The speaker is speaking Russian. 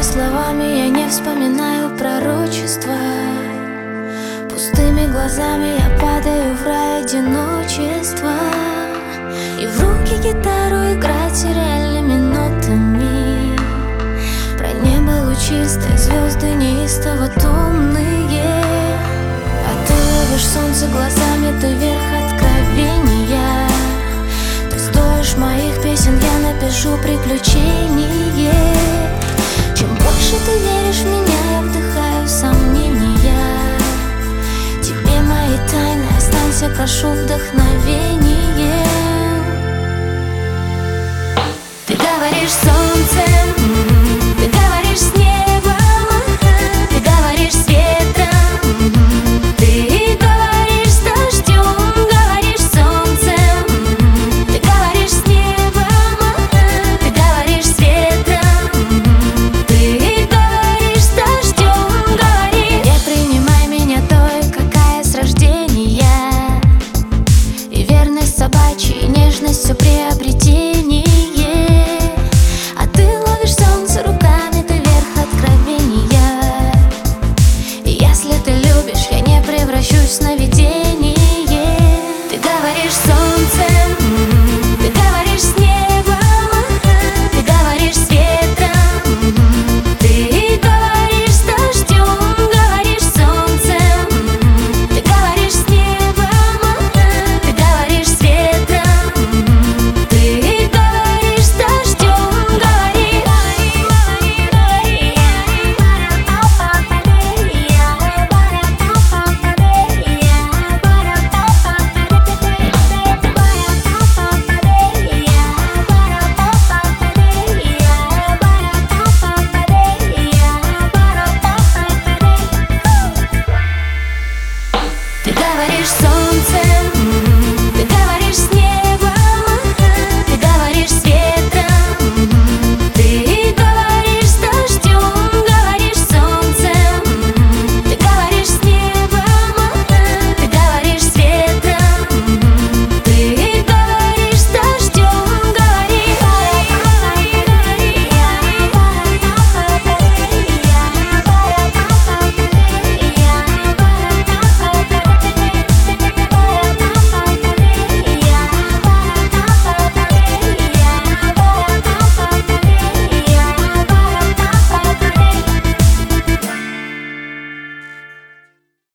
словами я не вспоминаю пророчества. Пустыми глазами я падаю в рай одиночества. И в руки гитару играть реальными нотами. Про небо лучистое, звезды неистово томные. А ты ловишь солнце глазами, ты верх откровения. Ты стоишь моих песен, я напишу приключение. Чем больше ты веришь в меня, я вдыхаю сомнения. Тебе мои тайны останься, прошу вдохновение. Ты говоришь солнцем, ты говоришь с небом, ты говоришь с ветром, ты говоришь с дождем, говоришь с солнцем, ты говоришь с небом, ты говоришь с ветром, ты говоришь с дождем, говоришь. Не принимай меня той, какая с рождения, и верность собачьей, нежность все приобретение. В сновидение. Ты говоришь солнцем, ты говоришь с небом, ты говоришь с ветром, ты говоришь с дождем, говоришь с солнцем, ты говоришь с небом, ты говоришь с ветром, ты говоришь с дождем, говоришь. Ты говоришь солнце.